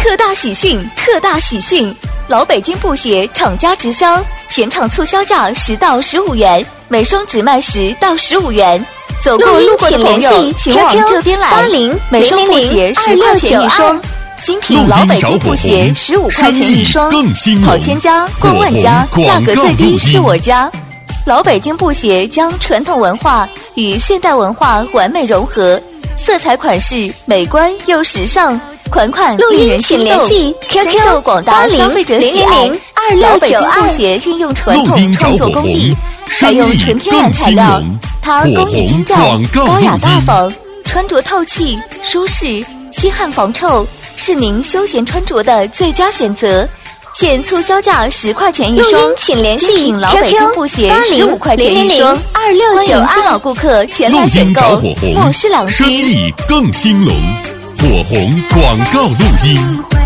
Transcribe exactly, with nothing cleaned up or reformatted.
特大喜讯！特大喜讯！老北京布鞋厂家直销，全场促销价十到十五元，每双只卖十到十五元。走过路过的朋友，请往这边来。八零每双布鞋十块钱一双，精品老北京布鞋十五块钱一双，跑千家逛万家，价格最低是我家。老北京布鞋将传统文化与现代文化完美融合，色彩款式美观又时尚，款款令人心动，深受广大消费者喜爱。老北京布鞋运用传统创作工艺，采用纯天然材料，它工艺精湛，高雅大方，穿着透气舒适，吸汗防臭，是您休闲穿着的最佳选择。现促销价十块钱一双，请联系精品老北京布鞋十五块钱一双，二六九二。新老顾客前来选购，莫失良机。 生意更兴隆，火红广告录音。